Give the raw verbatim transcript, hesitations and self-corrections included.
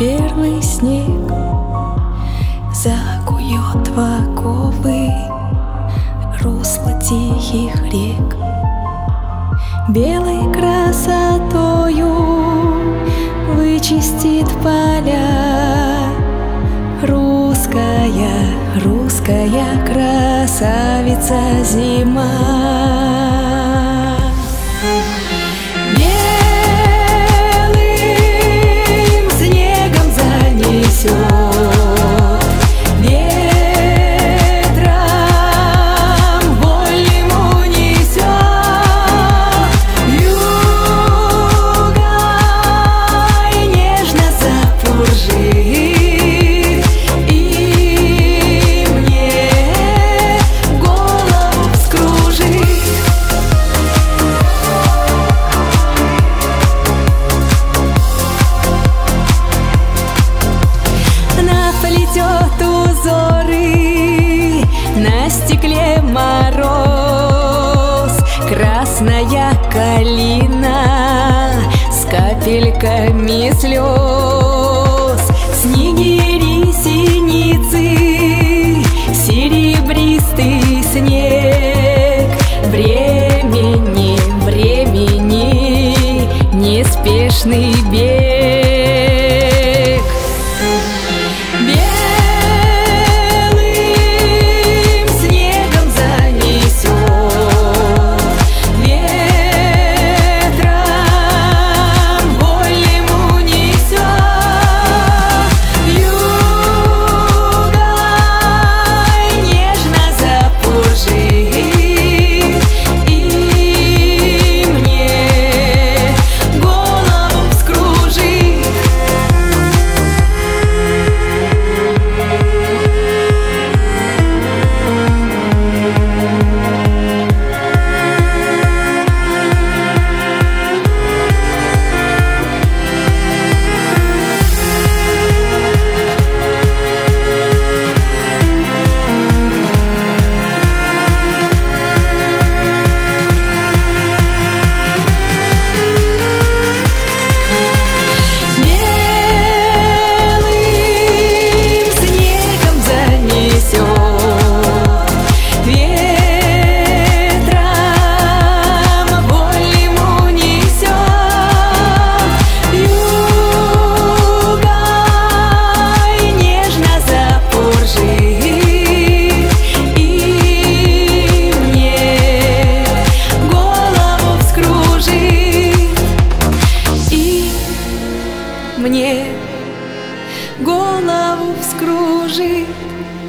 первый снег закует в оковы русла тихих рек. Белой красотою вычистит поля русская, русская красавица зима. Белым снегом занесет, мороз, красная калина с капельками слез, снегири, синицы, серебристый снег. Времени, времени, неспешный бег. Мне голову вскружит